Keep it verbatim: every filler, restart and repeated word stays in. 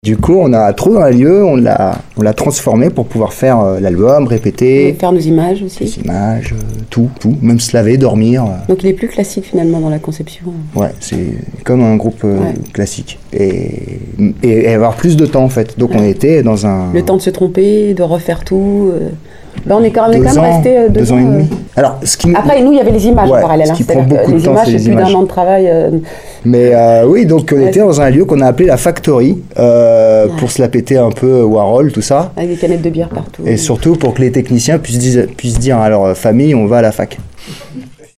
Du coup, on a trouvé un lieu, on l'a, on l'a transformé pour pouvoir faire euh, l'album, répéter. Faire nos images aussi. Les images, euh, tout, tout, même se laver, dormir. Euh. Donc il est plus classique finalement dans la conception. Ouais, c'est comme un groupe euh, ouais. classique. Et, et, et avoir plus de temps en fait. Donc ouais. on était dans un... Le temps de se tromper, de refaire tout... Euh... Ben on est quand même, deux quand même ans, resté deux, deux ans, ans et demi. Alors, ce qui... Après, nous, il y avait les images ouais, en parallèle. Ce qui hein, prend beaucoup les de temps, images, c'est c'est plus d'un an de travail. Euh... Mais euh, oui, donc on ouais. était dans un lieu qu'on a appelé la Factory euh, ouais. pour se la péter un peu Warhol, tout ça. Avec des canettes de bière partout. Et surtout pour que les techniciens puissent dire, puissent dire à leur famille, on va à la fac.